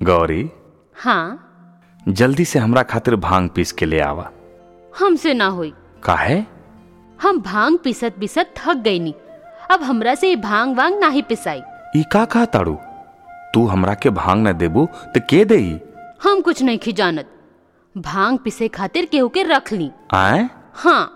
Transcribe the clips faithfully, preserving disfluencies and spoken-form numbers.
गौरी, हाँ, जल्दी से हमरा खातिर भांग पीस के ले आवा। हमसे ना होई। काहे? हम भांग पिसत पिसत थक गईनी। अब हमरा से भांग वांग नाही पिसाई। ई का कहा ताड़ू? तू हमरा के भांग न देबू तो के देई? हम कुछ नहीं खिजानत। भांग पिसे खातिर केहू के रख ली। आए? हाँ।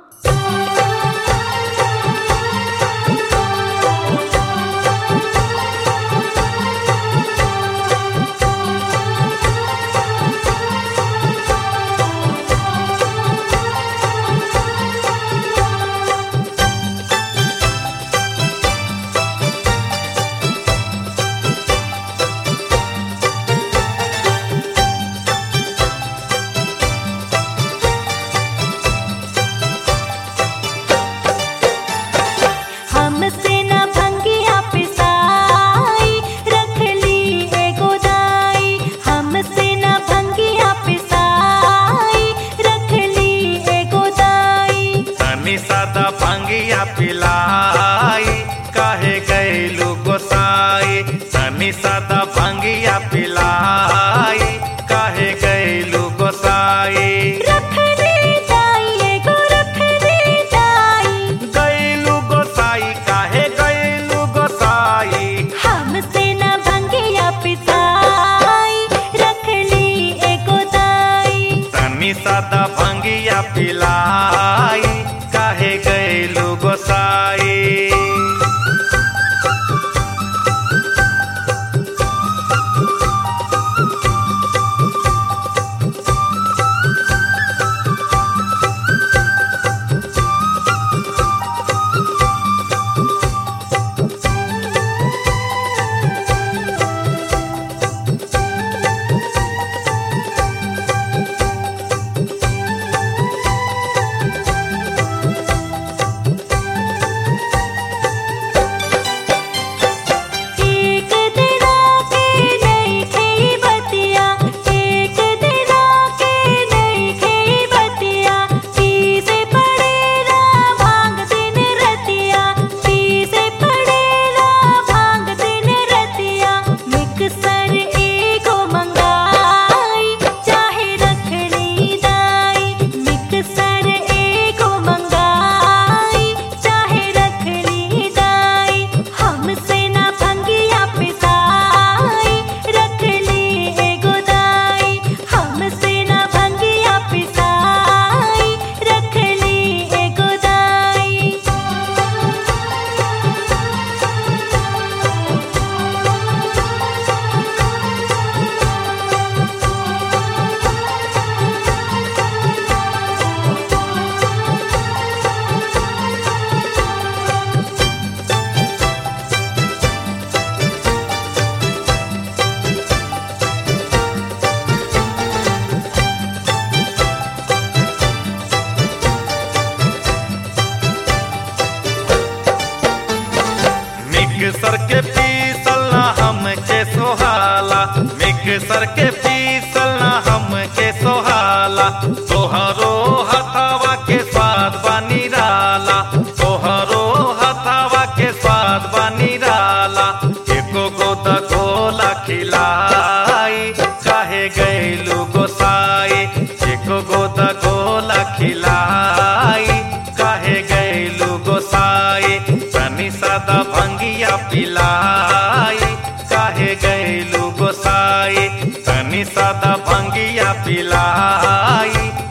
सादा भंगिया पिलाई काहे गैलू गोसाई, तनी सादा भंगिया पिलाई काहे गैलू गोसाई। रखने जाइए गो रखने जाई, गैलू गोसाई काहे गैलू गोसाई। हमसे न भंगिया पिसाई रख ली एगो दाई, तनी सादा भंगिया पिलाई काहे गैलू गोसाई। मिक्सर के पीसल ना हमके सोहाला, मिक्सर के पीसल ना हमके सोहाला। तोहरो हथावा के स्वाद बा निराला, तोहरो हथावा के स्वाद बा निराला। एको गोदा गोला खिलाई काहे गैलू गोसाई, एको गोदा गोला खिलाई काहे गैलू गोसाई। तनी सादा भंगिया पिलाई काहे गैलू गोसाई, तनी सादा भंगिया पिलाई